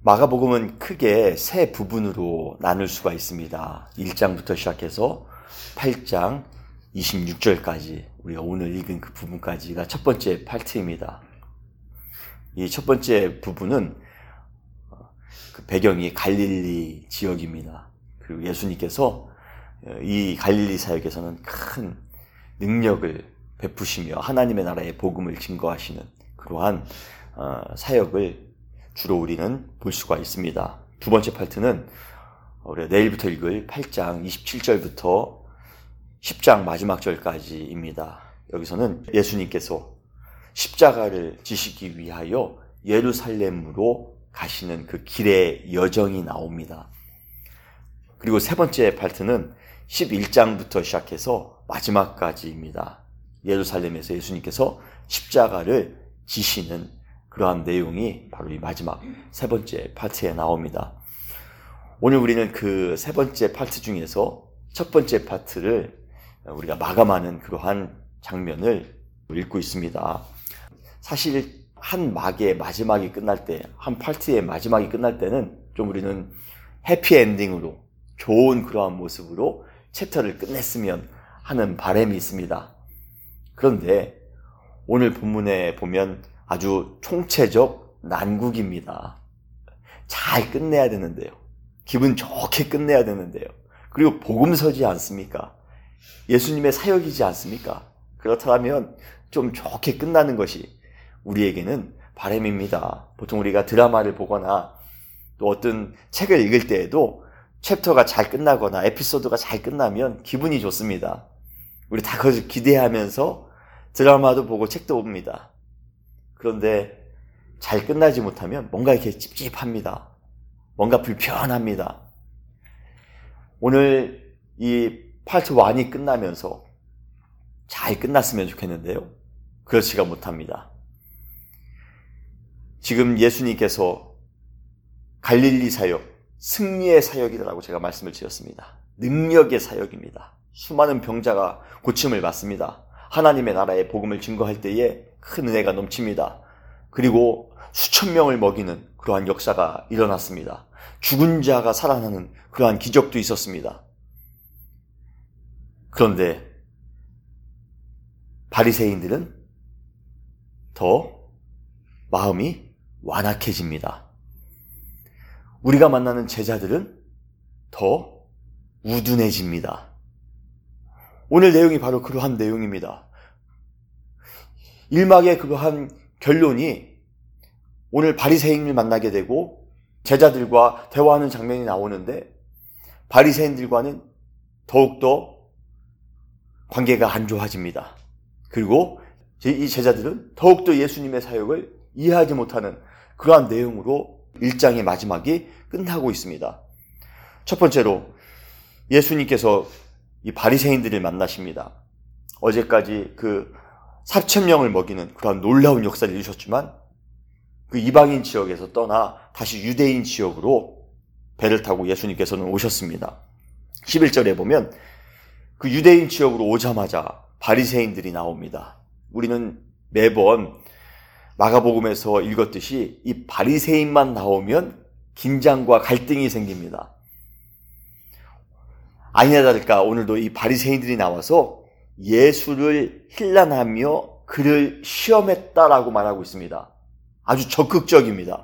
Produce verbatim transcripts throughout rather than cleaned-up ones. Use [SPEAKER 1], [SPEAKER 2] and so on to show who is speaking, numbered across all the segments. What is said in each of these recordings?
[SPEAKER 1] 마가복음은 크게 세 부분으로 나눌 수가 있습니다. 일 장부터 시작해서 팔 장 이십육 절까지, 우리가 오늘 읽은 그 부분까지가 첫 번째 파트입니다. 이 첫 번째 부분은 그 배경이 갈릴리 지역입니다. 그리고 예수님께서 이 갈릴리 사역에서는 큰 능력을 베푸시며 하나님의 나라의 복음을 증거하시는 그러한 사역을 주로 우리는 볼 수가 있습니다. 두 번째 파트는 우리가 내일부터 읽을 팔 장 이십칠 절부터 십 장 마지막 절까지입니다. 여기서는 예수님께서 십자가를 지시기 위하여 예루살렘으로 가시는 그 길의 여정이 나옵니다. 그리고 세 번째 파트는 십일 장부터 시작해서 마지막까지입니다. 예루살렘에서 예수님께서 십자가를 지시는 그러한 내용이 바로 이 마지막 세 번째 파트에 나옵니다. 오늘 우리는 그 세 번째 파트 중에서 첫 번째 파트를 우리가 마감하는 그러한 장면을 읽고 있습니다. 사실 한 막의 마지막이 끝날 때, 한 파트의 마지막이 끝날 때는 좀 우리는 해피엔딩으로, 좋은 그러한 모습으로 챕터를 끝냈으면 하는 바람이 있습니다. 그런데 오늘 본문에 보면 아주 총체적 난국입니다. 잘 끝내야 되는데요. 기분 좋게 끝내야 되는데요. 그리고 복음서지 않습니까? 예수님의 사역이지 않습니까? 그렇다면 좀 좋게 끝나는 것이 우리에게는 바람입니다. 보통 우리가 드라마를 보거나 또 어떤 책을 읽을 때에도 챕터가 잘 끝나거나 에피소드가 잘 끝나면 기분이 좋습니다. 우리 다 그것을 기대하면서 드라마도 보고 책도 봅니다. 그런데 잘 끝나지 못하면 뭔가 이렇게 찝찝합니다. 뭔가 불편합니다. 오늘 이 파트 일이 끝나면서 잘 끝났으면 좋겠는데요. 그렇지가 못합니다. 지금 예수님께서 갈릴리 사역, 승리의 사역이라고 제가 말씀을 드렸습니다. 능력의 사역입니다. 수많은 병자가 고침을 받습니다. 하나님의 나라의 복음을 증거할 때에 큰 은혜가 넘칩니다. 그리고 수천 명을 먹이는 그러한 역사가 일어났습니다. 죽은 자가 살아나는 그러한 기적도 있었습니다. 그런데 바리새인들은 더 마음이 완악해집니다. 우리가 만나는 제자들은 더 우둔해집니다. 오늘 내용이 바로 그러한 내용입니다. 일막의 그러한 결론이 오늘 바리새인을 만나게 되고 제자들과 대화하는 장면이 나오는데 바리새인들과는 더욱더 관계가 안 좋아집니다. 그리고 이 제자들은 더욱더 예수님의 사역을 이해하지 못하는 그러한 내용으로 일 장의 마지막이 끝나고 있습니다. 첫 번째로 예수님께서 이 바리새인들을 만나십니다. 어제까지 그 사천 명을 먹이는 그런 놀라운 역사를 이루셨지만 그 이방인 지역에서 떠나 다시 유대인 지역으로 배를 타고 예수님께서는 오셨습니다. 십일 절에 보면 그 유대인 지역으로 오자마자 바리새인들이 나옵니다. 우리는 매번 마가복음에서 읽었듯이 이 바리새인만 나오면 긴장과 갈등이 생깁니다. 아니나 다를까 오늘도 이 바리새인들이 나와서 예수를 힐난하며 그를 시험했다라고 말하고 있습니다. 아주 적극적입니다.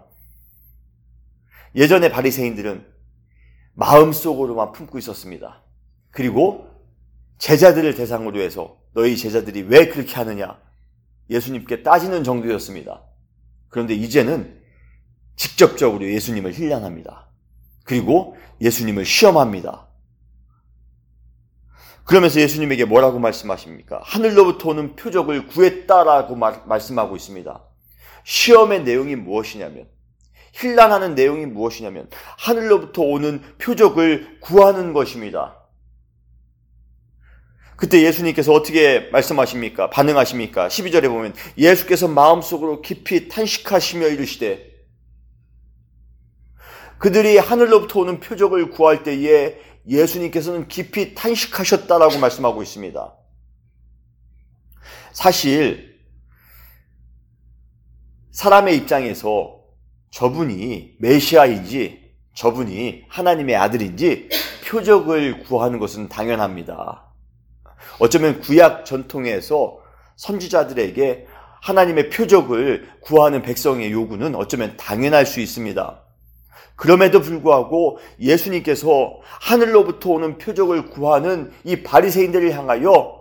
[SPEAKER 1] 예전의 바리새인들은 마음속으로만 품고 있었습니다. 그리고 제자들을 대상으로 해서 너희 제자들이 왜 그렇게 하느냐 예수님께 따지는 정도였습니다. 그런데 이제는 직접적으로 예수님을 힐난합니다. 그리고 예수님을 시험합니다. 그러면서 예수님에게 뭐라고 말씀하십니까? 하늘로부터 오는 표적을 구했다라고 말, 말씀하고 있습니다. 시험의 내용이 무엇이냐면, 힐난하는 내용이 무엇이냐면 하늘로부터 오는 표적을 구하는 것입니다. 그때 예수님께서 어떻게 말씀하십니까? 반응하십니까? 십이 절에 보면 예수께서 마음속으로 깊이 탄식하시며 이르시되, 그들이 하늘로부터 오는 표적을 구할 때에 예수님께서는 깊이 탄식하셨다라고 말씀하고 있습니다. 사실 사람의 입장에서 저분이 메시아인지 저분이 하나님의 아들인지 표적을 구하는 것은 당연합니다. 어쩌면 구약 전통에서 선지자들에게 하나님의 표적을 구하는 백성의 요구는 어쩌면 당연할 수 있습니다. 그럼에도 불구하고 예수님께서 하늘로부터 오는 표적을 구하는 이 바리새인들을 향하여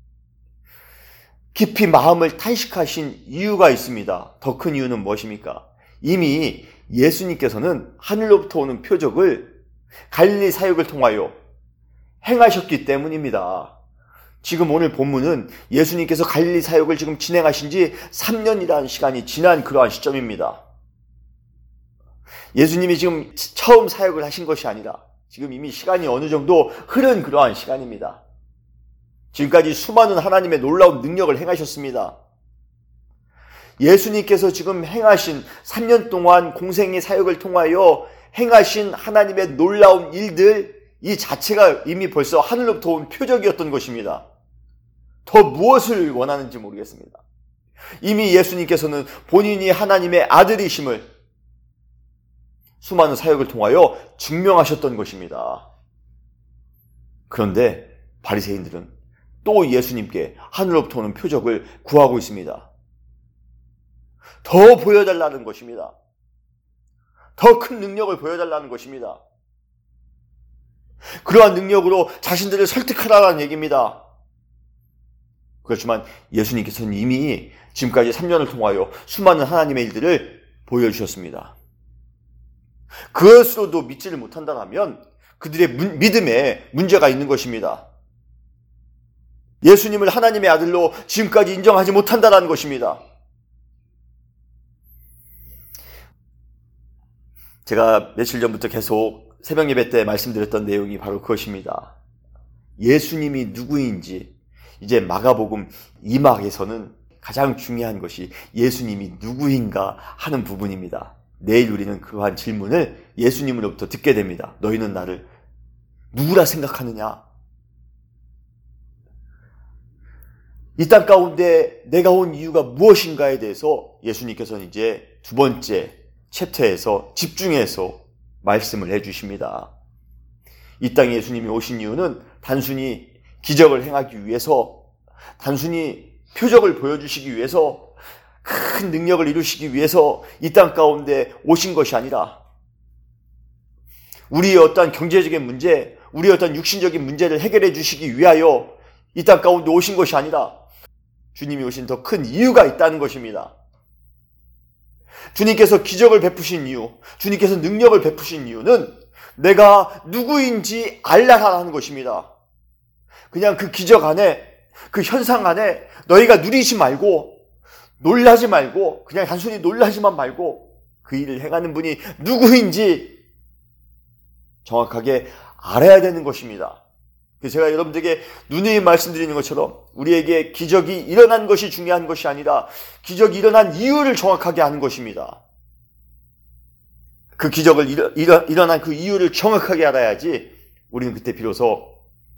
[SPEAKER 1] 깊이 마음을 탄식하신 이유가 있습니다. 더 큰 이유는 무엇입니까? 이미 예수님께서는 하늘로부터 오는 표적을 갈릴리 사역을 통하여 행하셨기 때문입니다. 지금 오늘 본문은 예수님께서 갈릴리 사역을 지금 진행하신 지 삼 년이라는 시간이 지난 그러한 시점입니다. 예수님이 지금 처음 사역을 하신 것이 아니라 지금 이미 시간이 어느 정도 흐른 그러한 시간입니다. 지금까지 수많은 하나님의 놀라운 능력을 행하셨습니다. 예수님께서 지금 행하신 삼 년 동안 공생의 사역을 통하여 행하신 하나님의 놀라운 일들, 이 자체가 이미 벌써 하늘로부터 온 표적이었던 것입니다. 더 무엇을 원하는지 모르겠습니다. 이미 예수님께서는 본인이 하나님의 아들이심을 수많은 사역을 통하여 증명하셨던 것입니다. 그런데 바리새인들은 또 예수님께 하늘로부터 오는 표적을 구하고 있습니다. 더 보여달라는 것입니다. 더 큰 능력을 보여달라는 것입니다. 그러한 능력으로 자신들을 설득하라는 얘기입니다. 그렇지만 예수님께서는 이미 지금까지 삼 년을 통하여 수많은 하나님의 일들을 보여주셨습니다. 그것으로도 믿지를 못한다면 그들의 문, 믿음에 문제가 있는 것입니다. 예수님을 하나님의 아들로 지금까지 인정하지 못한다는 것입니다. 제가 며칠 전부터 계속 새벽 예배 때 말씀드렸던 내용이 바로 그것입니다. 예수님이 누구인지 이제 마가복음 이 막에서는 가장 중요한 것이 예수님이 누구인가 하는 부분입니다. 내일 우리는 그러한 질문을 예수님으로부터 듣게 됩니다. 너희는 나를 누구라 생각하느냐? 이 땅 가운데 내가 온 이유가 무엇인가에 대해서 예수님께서는 이제 두 번째 챕터에서 집중해서 말씀을 해주십니다. 이 땅에 예수님이 오신 이유는 단순히 기적을 행하기 위해서, 단순히 표적을 보여주시기 위해서, 큰 능력을 이루시기 위해서 이 땅 가운데 오신 것이 아니라 우리의 어떠한 경제적인 문제, 우리의 어떠한 육신적인 문제를 해결해 주시기 위하여 이 땅 가운데 오신 것이 아니라 주님이 오신 더 큰 이유가 있다는 것입니다. 주님께서 기적을 베푸신 이유, 주님께서 능력을 베푸신 이유는 내가 누구인지 알라라는 것입니다. 그냥 그 기적 안에, 그 현상 안에 너희가 누리지 말고, 놀라지 말고, 그냥 단순히 놀라지만 말고 그 일을 행하는 분이 누구인지 정확하게 알아야 되는 것입니다. 제가 여러분들에게 누누이 말씀드리는 것처럼 우리에게 기적이 일어난 것이 중요한 것이 아니라 기적이 일어난 이유를 정확하게 아는 것입니다. 그 기적을 일어, 일어, 일어난 그 이유를 정확하게 알아야지 우리는 그때 비로소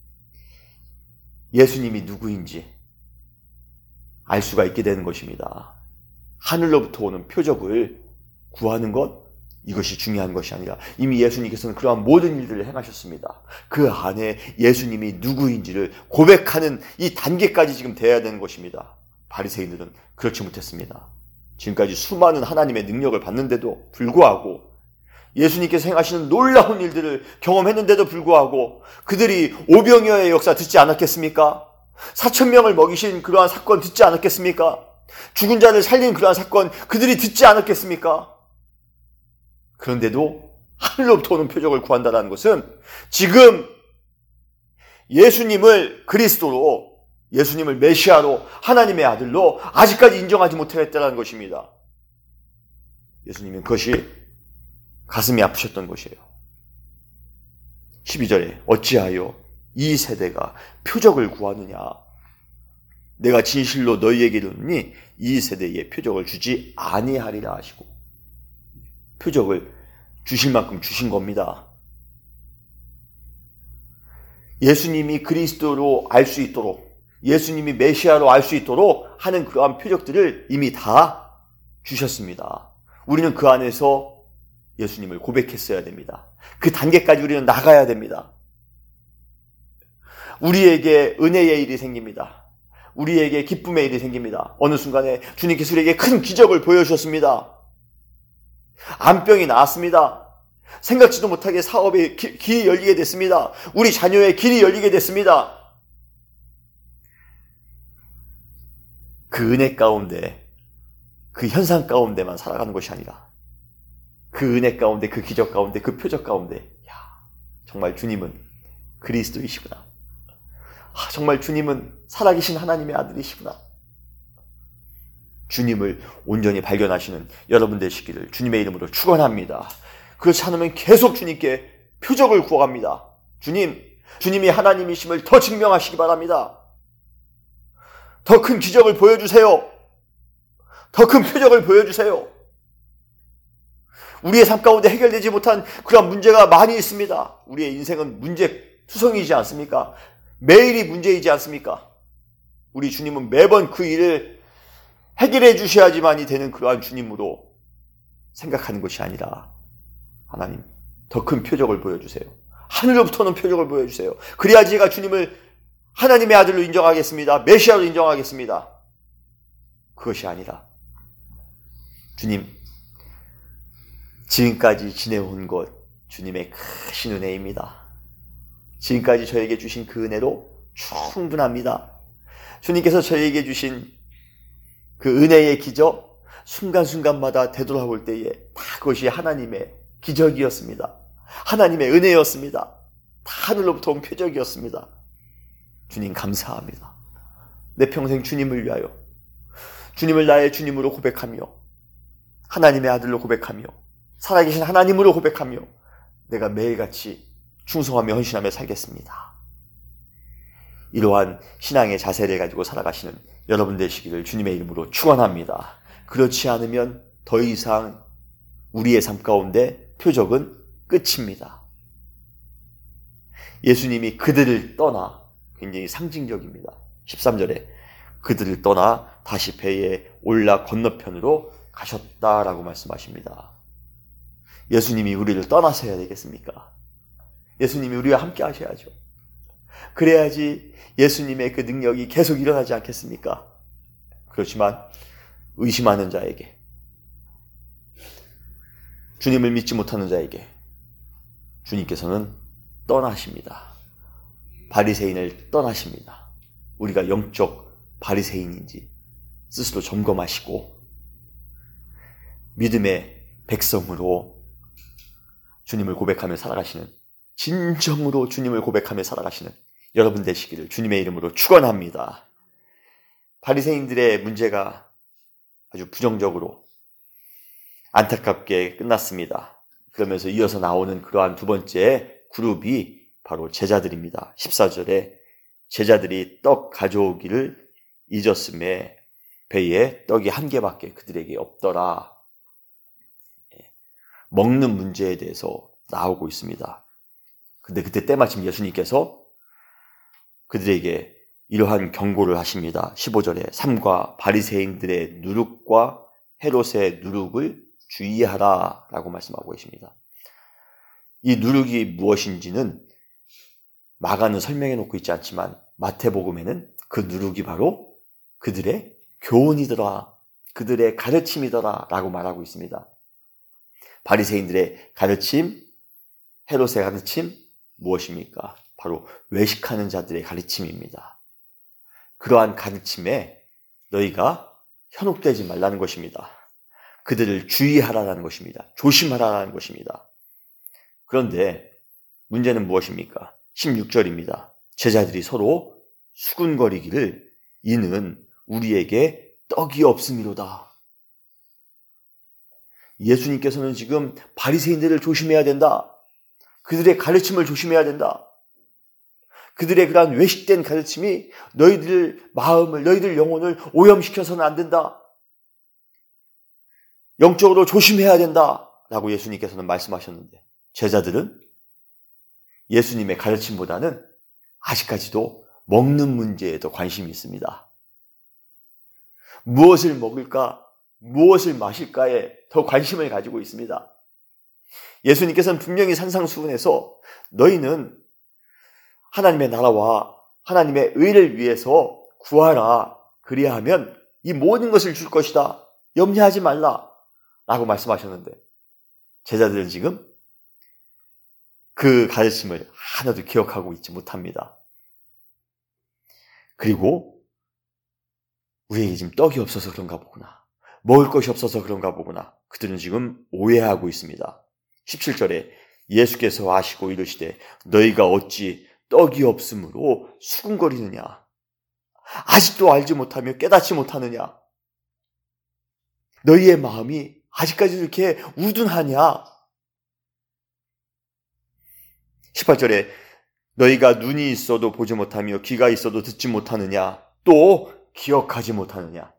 [SPEAKER 1] 예수님이 누구인지 알 수가 있게 되는 것입니다. 하늘로부터 오는 표적을 구하는 것, 이것이 중요한 것이 아니라 이미 예수님께서는 그러한 모든 일들을 행하셨습니다. 그 안에 예수님이 누구인지를 고백하는 이 단계까지 지금 돼야 되는 것입니다. 바리새인들은 그렇지 못했습니다. 지금까지 수많은 하나님의 능력을 받는데도 불구하고, 예수님께서 행하시는 놀라운 일들을 경험했는데도 불구하고 그들이 오병이어의 역사 듣지 않았겠습니까? 사천 명을 먹이신 그러한 사건 듣지 않았겠습니까? 죽은 자를 살린 그러한 사건 그들이 듣지 않았겠습니까? 그런데도 하늘로부터 오는 표적을 구한다는 것은 지금 예수님을 그리스도로, 예수님을 메시아로, 하나님의 아들로 아직까지 인정하지 못했다는 것입니다. 예수님은 그것이 가슴이 아프셨던 것이에요. 십이 절에 어찌하여 이 세대가 표적을 구하느냐? 내가 진실로 너희에게 이르노니 이 세대에 표적을 주지 아니하리라 하시고, 표적을 주실 만큼 주신 겁니다. 예수님이 그리스도로 알 수 있도록, 예수님이 메시아로 알 수 있도록 하는 그러한 표적들을 이미 다 주셨습니다. 우리는 그 안에서 예수님을 고백했어야 됩니다. 그 단계까지 우리는 나가야 됩니다. 우리에게 은혜의 일이 생깁니다. 우리에게 기쁨의 일이 생깁니다. 어느 순간에 주님께서 우리에게 큰 기적을 보여주셨습니다. 암병이 나았습니다. 생각지도 못하게 사업의 기, 길이 열리게 됐습니다. 우리 자녀의 길이 열리게 됐습니다. 그 은혜 가운데, 그 현상 가운데만 살아가는 것이 아니라 그 은혜 가운데, 그 기적 가운데, 그 표적 가운데, 야, 정말 주님은 그리스도이시구나. 아, 정말 주님은 살아계신 하나님의 아들이시구나. 주님을 온전히 발견하시는 여러분 되시기를 주님의 이름으로 축원합니다. 그렇지 않으면 계속 주님께 표적을 구합니다. 주님, 주님이 하나님이심을 더 증명하시기 바랍니다. 더 큰 기적을 보여주세요. 더 큰 표적을 보여주세요. 우리의 삶 가운데 해결되지 못한 그런 문제가 많이 있습니다. 우리의 인생은 문제 투성이지 않습니까? 매일이 문제이지 않습니까? 우리 주님은 매번 그 일을 해결해 주셔야지만이 되는 그러한 주님으로 생각하는 것이 아니라 하나님, 더 큰 표적을 보여주세요. 하늘로부터는 표적을 보여주세요. 그래야 제가 주님을 하나님의 아들로 인정하겠습니다. 메시아로 인정하겠습니다. 그것이 아니라 주님, 지금까지 지내온 것 주님의 크신 은혜입니다. 지금까지 저에게 주신 그 은혜로 충분합니다. 주님께서 저에게 주신 그 은혜의 기적, 순간순간마다 되돌아볼 때에 다 그것이 하나님의 기적이었습니다. 하나님의 은혜였습니다. 다 하늘로부터 온 표적이었습니다. 주님 감사합니다. 내 평생 주님을 위하여, 주님을 나의 주님으로 고백하며, 하나님의 아들로 고백하며, 살아계신 하나님으로 고백하며, 내가 매일같이 충성하며 헌신하며 살겠습니다. 이러한 신앙의 자세를 가지고 살아가시는 여러분 되시기를 주님의 이름으로 축원합니다. 그렇지 않으면 더 이상 우리의 삶 가운데 표적은 끝입니다. 예수님이 그들을 떠나, 굉장히 상징적입니다. 십삼 절에 그들을 떠나 다시 배에 올라 건너편으로 가셨다라고 말씀하십니다. 예수님이 우리를 떠나셔야 되겠습니까? 예수님이 우리와 함께 하셔야죠. 그래야지 예수님의 그 능력이 계속 일어나지 않겠습니까? 그렇지만 의심하는 자에게, 주님을 믿지 못하는 자에게 주님께서는 떠나십니다. 바리새인을 떠나십니다. 우리가 영적 바리새인인지 스스로 점검하시고 믿음의 백성으로 주님을 고백하며 살아가시는, 진정으로 주님을 고백하며 살아가시는 여러분 되시기를 주님의 이름으로 축원합니다. 바리새인들의 문제가 아주 부정적으로 안타깝게 끝났습니다. 그러면서 이어서 나오는 그러한 두 번째 그룹이 바로 제자들입니다. 십사 절에 제자들이 떡 가져오기를 잊었음에 배에 떡이 한 개밖에 그들에게 없더라. 먹는 문제에 대해서 나오고 있습니다. 근데 그때 때마침 예수님께서 그들에게 이러한 경고를 하십니다. 십오 절에 삼가 바리새인들의 누룩과 헤롯의 누룩을 주의하라 라고 말씀하고 계십니다. 이 누룩이 무엇인지는 마가는 설명해 놓고 있지 않지만 마태복음에는 그 누룩이 바로 그들의 교훈이더라, 그들의 가르침이더라 라고 말하고 있습니다. 바리새인들의 가르침, 헤롯의 가르침 무엇입니까? 바로 외식하는 자들의 가르침입니다. 그러한 가르침에 너희가 현혹되지 말라는 것입니다. 그들을 주의하라는 것입니다. 조심하라는 것입니다. 그런데 문제는 무엇입니까? 십육 절입니다. 제자들이 서로 수군거리기를 이는 우리에게 떡이 없음이로다. 예수님께서는 지금 바리새인들을 조심해야 된다. 그들의 가르침을 조심해야 된다. 그들의 그러한 외식된 가르침이 너희들 마음을, 너희들 영혼을 오염시켜서는 안 된다. 영적으로 조심해야 된다. 라고 예수님께서는 말씀하셨는데 제자들은 예수님의 가르침보다는 아직까지도 먹는 문제에 더 관심이 있습니다. 무엇을 먹을까? 무엇을 마실까에 더 관심을 가지고 있습니다. 예수님께서는 분명히 산상수훈에서 너희는 하나님의 나라와 하나님의 의를 위해서 구하라. 그리하면 이 모든 것을 줄 것이다. 염려하지 말라. 라고 말씀하셨는데 제자들은 지금 그 가르침을 하나도 기억하고 있지 못합니다. 그리고 우리에게 지금 떡이 없어서 그런가 보구나. 먹을 것이 없어서 그런가 보구나. 그들은 지금 오해하고 있습니다. 십칠 절에 예수께서 아시고 이르시되 너희가 어찌 떡이 없으므로 수군거리느냐. 아직도 알지 못하며 깨닫지 못하느냐. 너희의 마음이 아직까지 이렇게 우둔하냐. 십팔 절에 너희가 눈이 있어도 보지 못하며 귀가 있어도 듣지 못하느냐. 또 기억하지 못하느냐.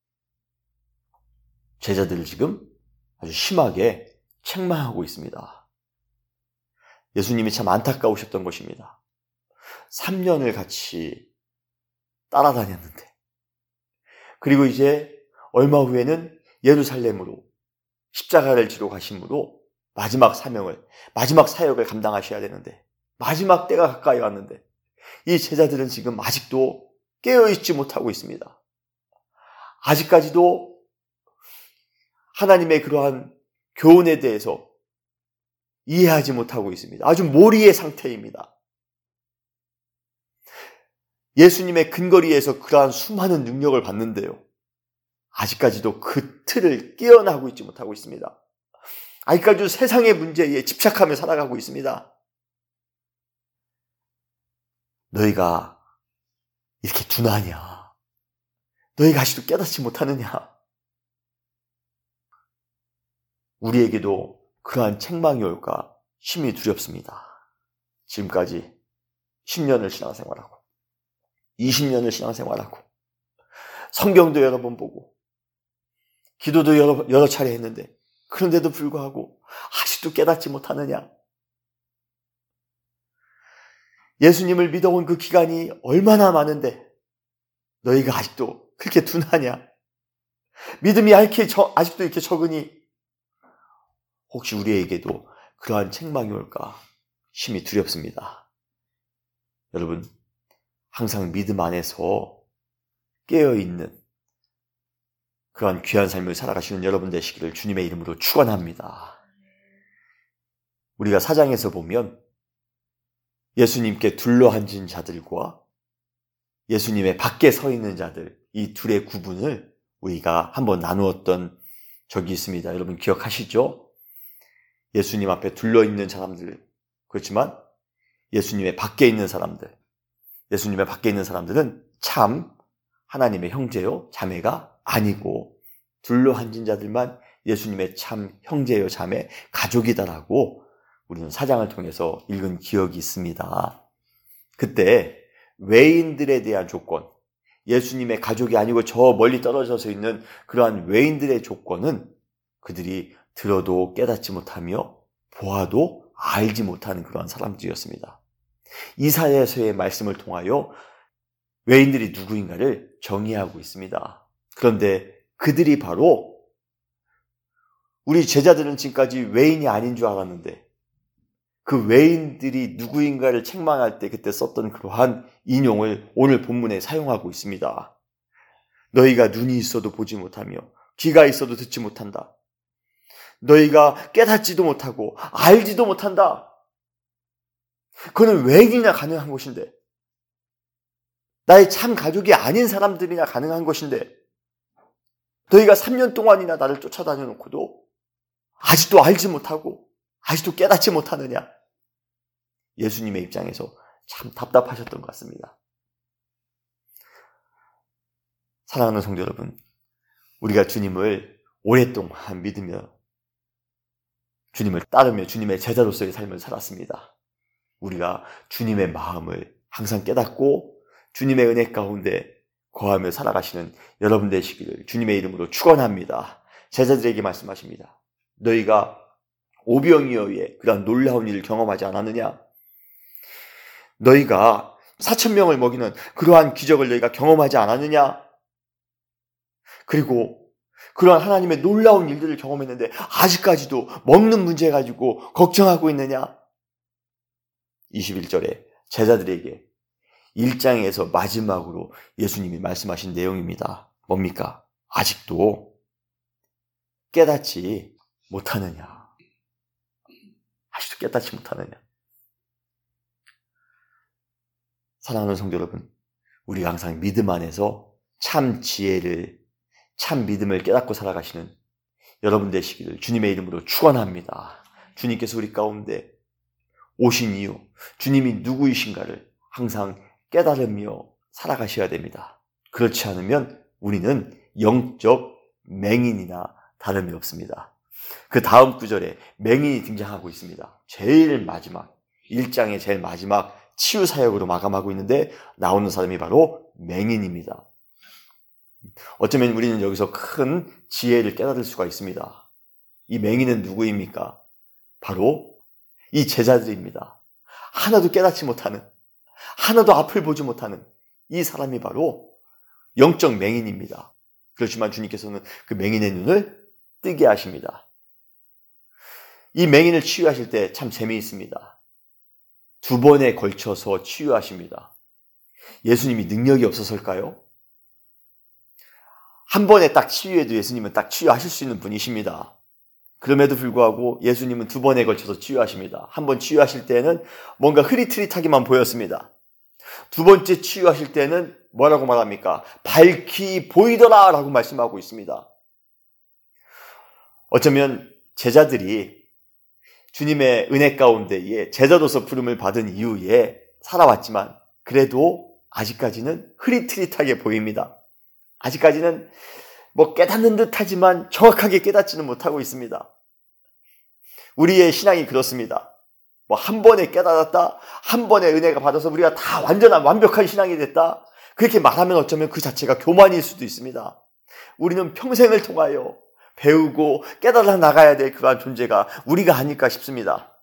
[SPEAKER 1] 제자들을 지금 아주 심하게 책망하고 있습니다. 예수님이 참 안타까우셨던 것입니다. 삼 년을 같이 따라다녔는데 그리고 이제 얼마 후에는 예루살렘으로 십자가를 지러 가심으로 마지막 사명을, 마지막 사역을 감당하셔야 되는데 마지막 때가 가까이 왔는데 이 제자들은 지금 아직도 깨어있지 못하고 있습니다. 아직까지도 하나님의 그러한 교훈에 대해서 이해하지 못하고 있습니다. 아주 모리의 상태입니다. 예수님의 근거리에서 그러한 수많은 능력을 받는데요. 아직까지도 그 틀을 깨어나고 있지 못하고 있습니다. 아직까지도 세상의 문제에 집착하며 살아가고 있습니다. 너희가 이렇게 둔하냐? 너희가 아직도 깨닫지 못하느냐? 우리에게도 그러한 책망이 올까 심히 두렵습니다. 지금까지 십 년을 신앙생활하고 이십 년을 신앙생활하고 성경도 여러 번 보고 기도도 여러, 여러 차례 했는데 그런데도 불구하고 아직도 깨닫지 못하느냐? 예수님을 믿어온 그 기간이 얼마나 많은데 너희가 아직도 그렇게 둔하냐? 믿음이 이렇게 저, 아직도 이렇게 적으니 혹시 우리에게도 그러한 책망이 올까 심히 두렵습니다. 여러분, 항상 믿음 안에서 깨어있는 그러한 귀한 삶을 살아가시는 여러분 되시기를 주님의 이름으로 축원합니다. 우리가 사장에서 보면 예수님께 둘러앉은 자들과 예수님의 밖에 서 있는 자들, 이 둘의 구분을 우리가 한번 나누었던 적이 있습니다. 여러분 기억하시죠? 예수님 앞에 둘러있는 사람들, 그렇지만 예수님의 밖에 있는 사람들, 예수님의 밖에 있는 사람들은 참 하나님의 형제요 자매가 아니고 둘러앉은 자들만 예수님의 참 형제요 자매, 가족이다라고 우리는 사장을 통해서 읽은 기억이 있습니다. 그때 외인들에 대한 조건, 예수님의 가족이 아니고 저 멀리 떨어져서 있는 그러한 외인들의 조건은 그들이 들어도 깨닫지 못하며 보아도 알지 못하는 그러한 사람들이었습니다. 이사야서의 말씀을 통하여 외인들이 누구인가를 정의하고 있습니다. 그런데 그들이 바로 우리 제자들은 지금까지 외인이 아닌 줄 알았는데 그 외인들이 누구인가를 책망할 때 그때 썼던 그러한 인용을 오늘 본문에 사용하고 있습니다. 너희가 눈이 있어도 보지 못하며 귀가 있어도 듣지 못한다. 너희가 깨닫지도 못하고 알지도 못한다. 그거는 외인이나 가능한 것인데 나의 참 가족이 아닌 사람들이나 가능한 것인데 너희가 삼 년 동안이나 나를 쫓아다녀 놓고도 아직도 알지 못하고 아직도 깨닫지 못하느냐. 예수님의 입장에서 참 답답하셨던 것 같습니다. 사랑하는 성도 여러분, 우리가 주님을 오랫동안 믿으며 주님을 따르며 주님의 제자로서의 삶을 살았습니다. 우리가 주님의 마음을 항상 깨닫고 주님의 은혜 가운데 거하며 살아가시는 여러분 되시기를 주님의 이름으로 축원합니다. 제자들에게 말씀하십니다. 너희가 오병이어의 그런 놀라운 일을 경험하지 않았느냐? 너희가 사천 명을 먹이는 그러한 기적을 너희가 경험하지 않았느냐? 그리고 그런 하나님의 놀라운 일들을 경험했는데 아직까지도 먹는 문제 가지고 걱정하고 있느냐? 이십일 절에 제자들에게 일 장에서 마지막으로 예수님이 말씀하신 내용입니다. 뭡니까? 아직도 깨닫지 못하느냐? 아직도 깨닫지 못하느냐? 사랑하는 성도 여러분, 우리가 항상 믿음 안에서 참 지혜를, 참 믿음을 깨닫고 살아가시는 여러분 되시기를 주님의 이름으로 축원합니다. 주님께서 우리 가운데 오신 이유, 주님이 누구이신가를 항상 깨달으며 살아가셔야 됩니다. 그렇지 않으면 우리는 영적 맹인이나 다름이 없습니다. 그 다음 구절에 맹인이 등장하고 있습니다. 제일 마지막, 일 장의 제일 마지막 치유 사역으로 마감하고 있는데 나오는 사람이 바로 맹인입니다. 어쩌면 우리는 여기서 큰 지혜를 깨달을 수가 있습니다. 이 맹인은 누구입니까? 바로 이 제자들입니다. 하나도 깨닫지 못하는, 하나도 앞을 보지 못하는 이 사람이 바로 영적 맹인입니다. 그렇지만 주님께서는 그 맹인의 눈을 뜨게 하십니다. 이 맹인을 치유하실 때 참 재미있습니다. 두 번에 걸쳐서 치유하십니다. 예수님이 능력이 없어서일까요? 한 번에 딱 치유해도 예수님은 딱 치유하실 수 있는 분이십니다. 그럼에도 불구하고 예수님은 두 번에 걸쳐서 치유하십니다. 한 번 치유하실 때는 뭔가 흐릿흐릿하게만 보였습니다. 두 번째 치유하실 때는 뭐라고 말합니까? 밝히 보이더라 라고 말씀하고 있습니다. 어쩌면 제자들이 주님의 은혜 가운데에 제자로서 부름을 받은 이후에 살아왔지만 그래도 아직까지는 흐릿흐릿하게 보입니다. 아직까지는 뭐 깨닫는 듯 하지만 정확하게 깨닫지는 못하고 있습니다. 우리의 신앙이 그렇습니다. 뭐 한 번에 깨달았다, 한 번에 은혜가 받아서 우리가 다 완전한 완벽한 신앙이 됐다, 그렇게 말하면 어쩌면 그 자체가 교만일 수도 있습니다. 우리는 평생을 통하여 배우고 깨달아 나가야 될 그러한 존재가 우리가 아닐까 싶습니다.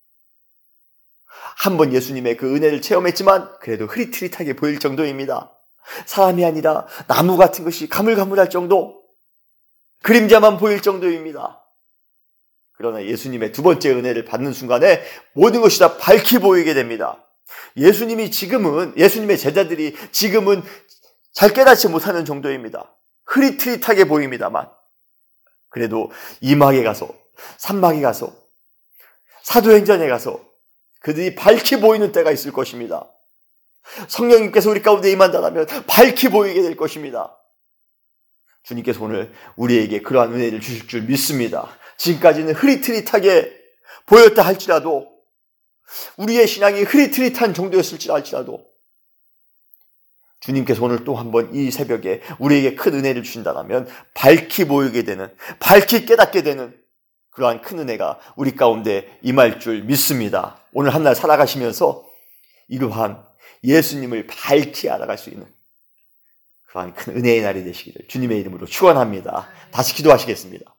[SPEAKER 1] 한 번 예수님의 그 은혜를 체험했지만 그래도 흐릿흐릿하게 보일 정도입니다. 사람이 아니라 나무 같은 것이 가물가물할 정도, 그림자만 보일 정도입니다. 그러나 예수님의 두 번째 은혜를 받는 순간에 모든 것이 다 밝히 보이게 됩니다. 예수님이 지금은, 예수님의 제자들이 지금은 잘 깨닫지 못하는 정도입니다. 흐릿흐릿하게 보입니다만 그래도 이막에 가서, 삼막에 가서, 사도행전에 가서 그들이 밝히 보이는 때가 있을 것입니다. 성령님께서 우리 가운데 임한다면 밝히 보이게 될 것입니다. 주님께서 오늘 우리에게 그러한 은혜를 주실 줄 믿습니다. 지금까지는 흐릿흐릿하게 보였다 할지라도, 우리의 신앙이 흐릿흐릿한 정도였을지 할지라도 주님께서 오늘 또 한번 이 새벽에 우리에게 큰 은혜를 주신다면 밝히 보이게 되는, 밝히 깨닫게 되는 그러한 큰 은혜가 우리 가운데 임할 줄 믿습니다. 오늘 한 날 살아가시면서 이러한 예수님을 밝히 알아갈 수 있는 그러한 큰 은혜의 날이 되시기를 주님의 이름으로 축원합니다. 다시 기도하시겠습니다.